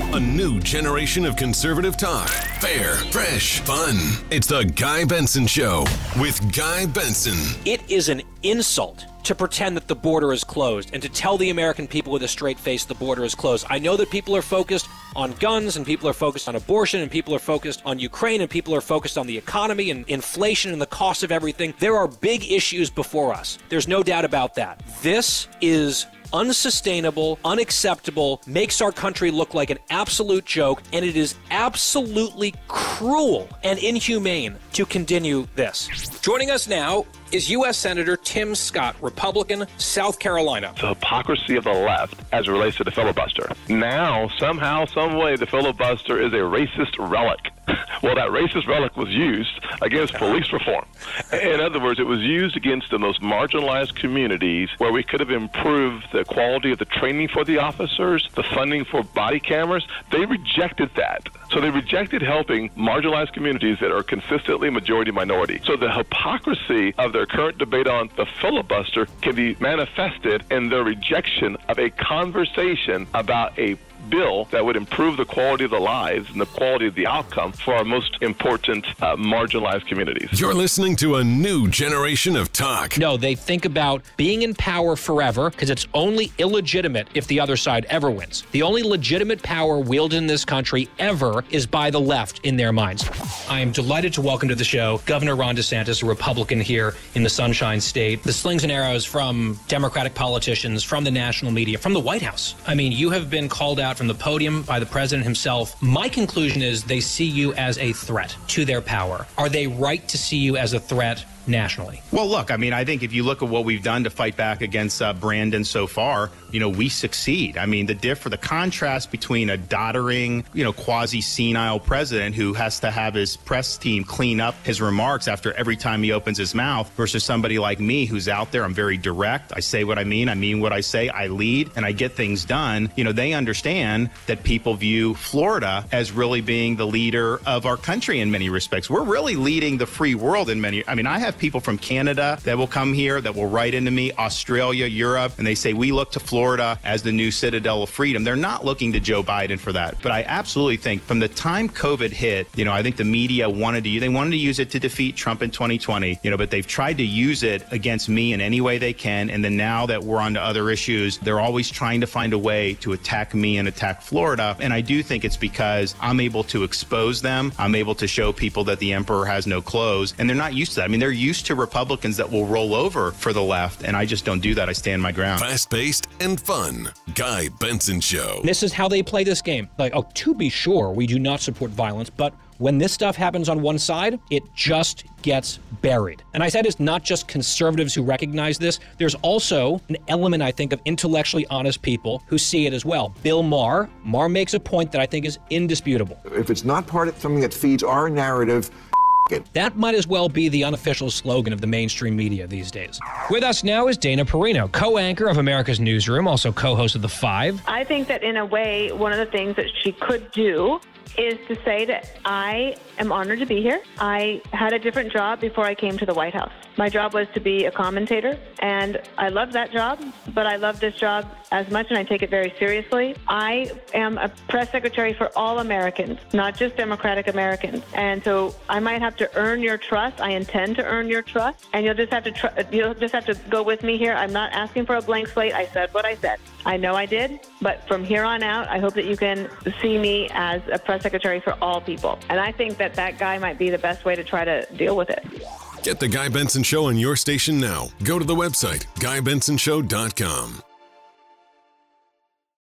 A new generation of conservative talk. Fair, fresh, fun. It's the Guy Benson Show with Guy Benson. It is an insult to pretend that the border is closed and to tell the American people with a straight face the border is closed. I know that people are focused on guns and people are focused on abortion and people are focused on Ukraine and people are focused on the economy and inflation and the cost of everything. There are big issues before us. There's no doubt about that. This is unsustainable, unacceptable, makes our country look like an absolute joke, and it is absolutely cruel and inhumane to continue this. Joining us now is U.S. Senator Tim Scott, Republican, South Carolina. The hypocrisy of the left as it relates to the filibuster. Now, somehow, some way, the filibuster is a racist relic. Well, that racist relic was used against police reform. In other words, it was used against the most marginalized communities where we could have improved the quality of the training for the officers, the funding for body cameras. They rejected that. So they rejected helping marginalized communities that are consistently majority minority. So the hypocrisy of their current debate on the filibuster can be manifested in their rejection of a conversation about a bill that would improve the quality of the lives and the quality of the outcome for our most important marginalized communities. You're listening to a new generation of talk. No, they think about being in power forever because it's only illegitimate if the other side ever wins. The only legitimate power wielded in this country ever is by the left in their minds. I am delighted to welcome to the show Governor Ron DeSantis, a Republican here in the Sunshine State. The slings and arrows from Democratic politicians, from the national media, from the White House. I mean, you have been called out from the podium by the president himself. My conclusion is they see you as a threat to their power. Are they right to see you as a threat nationally? Well, look, I mean, I think if you look at what we've done to fight back against Brandon so far, we succeed. I mean, the contrast between a doddering, quasi-senile president who has to have his press team clean up his remarks after every time he opens his mouth versus somebody like me who's out there. I'm very direct. I say what I mean what I say, I lead, and I get things done. They understand that people view Florida as really being the leader of our country in many respects. We're really leading the free world in many. I mean, I have people from Canada that will come here, that will write into me, Australia, Europe, and they say, we look to Florida as the new citadel of freedom. They're not looking to Joe Biden for that. But I absolutely think from the time COVID hit, I think the media wanted to use it to defeat Trump in 2020, but they've tried to use it against me in any way they can. And then now that we're on to other issues, they're always trying to find a way to attack me and attack Florida. And I do think it's because I'm able to expose them. I'm able to show people that the emperor has no clothes, and they're not used to that. I mean, they're used to Republicans that will roll over for the left, and I just don't do that. I stand my ground. Fast-paced and fun. Guy Benson Show. This is how they play this game. To be sure, we do not support violence, but when this stuff happens on one side, it just gets buried. And I said it's not just conservatives who recognize this. There's also an element, I think, of intellectually honest people who see it as well. Bill Maher makes a point that I think is indisputable. If it's not part of something that feeds our narrative, that might as well be the unofficial slogan of the mainstream media these days. With us now is Dana Perino, co-anchor of America's Newsroom, also co-host of The Five. I think that in a way, one of the things that she could do is to say that I am honored to be here. I had a different job before I came to the White House. My job was to be a commentator, and I love that job, but I love this job as much, and I take it very seriously. I am a press secretary for all Americans, not just Democratic Americans, and so I might have to earn your trust. I intend to earn your trust, and you'll just have to go with me here. I'm not asking for a blank slate. I said what I said. I know I did, but from here on out, I hope that you can see me as a press secretary for all people, and I think that guy might be the best way to try to deal with it. Get the Guy Benson Show on your station now. Go to the website, GuyBensonShow.com.